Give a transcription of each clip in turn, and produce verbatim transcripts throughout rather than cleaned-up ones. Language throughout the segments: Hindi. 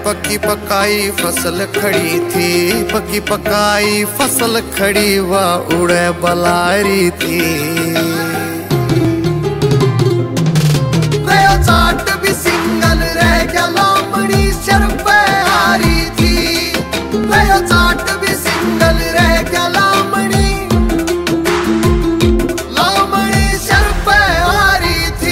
पक्की पकाई फसल खड़ी थी, पक्की पकाई फसल खड़ी वह उड़े बलारी थी। गया चाट भी सिंगल रह गया लामड़ी सर पे हारी थी। गया चाट भी सिंगल रह गया लामड़ी लामड़ी सर पे हारी थी।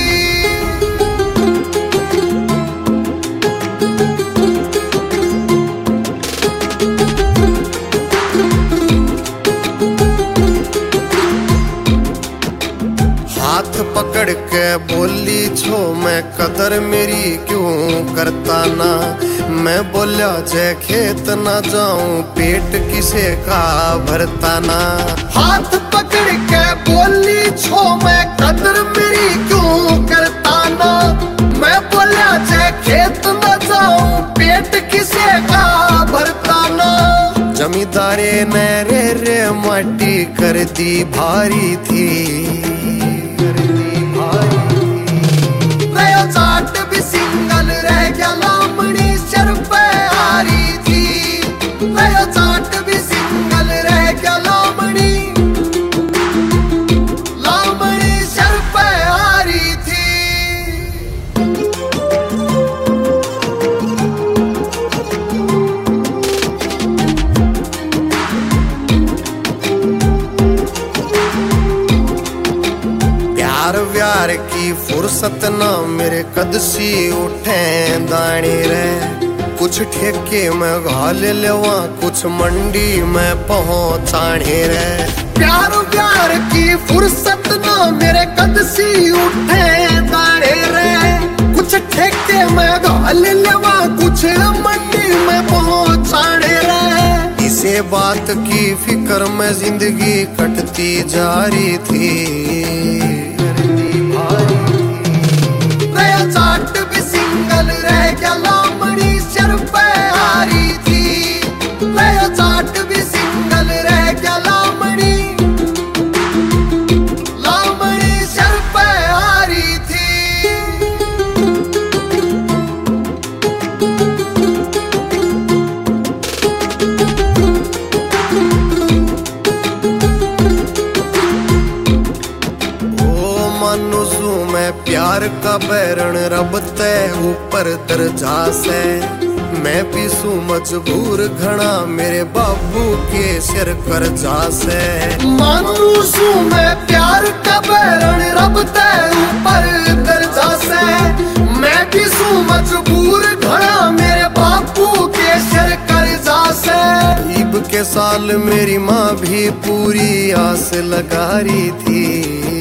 हाथ पकड़ के बोली छो मैं कदर मेरी क्यों करता ना। मैं बोला जय खेत ना जाऊं पेट किसे का भरता ना। हाथ पकड़ के बोली छो मैं कदर मेरी क्यों करता ना। मैं बोला जय खेत ना जाऊं पेट किसे का भरता ना। जमींदारे ने रे रे माटी कर दी भारी थी। गया चाट भी सिंगल रह गया लामड़ी सर पे हारी थी। गया चाट भी सिंगल रह गया लामड़ी लामड़ी सर पे हारी थी। प्यार व्यार की फुर्सत ना मेरे कद सी उठे दाने रे। कुछ ठेके में घाल लेवा कुछ मंडी में पहुंचाने रे। प्यार व्यार की फुर्सत ना मेरे कद सी उठे दाने रे। कुछ ठेके में घाल लेवा कुछ मंडी में पहुंचाने रे। इसे बात की फिक्र में जिंदगी कटती जा रही थी। गया चाट भी सिंगल रह गया लामड़ी सर पे हारी थी। गया चाट भी सिंगल रह गया लामड़ी लामड़ी सर पे हारी थी। मानुसू मैं प्यार का बैरण रब ते ऊपर दरजा से। मैं पीसू मजबूर घना मेरे बाबू के सिर कर्जा से। मानुसू मैं प्यार का बैरण रब ते ऊपर दरजा से। मैं पीसू मजबूर घना मेरे बाबू के सिर कर्जा से। ईब के साल मेरी माँ भी पूरी आस लगा रही थी।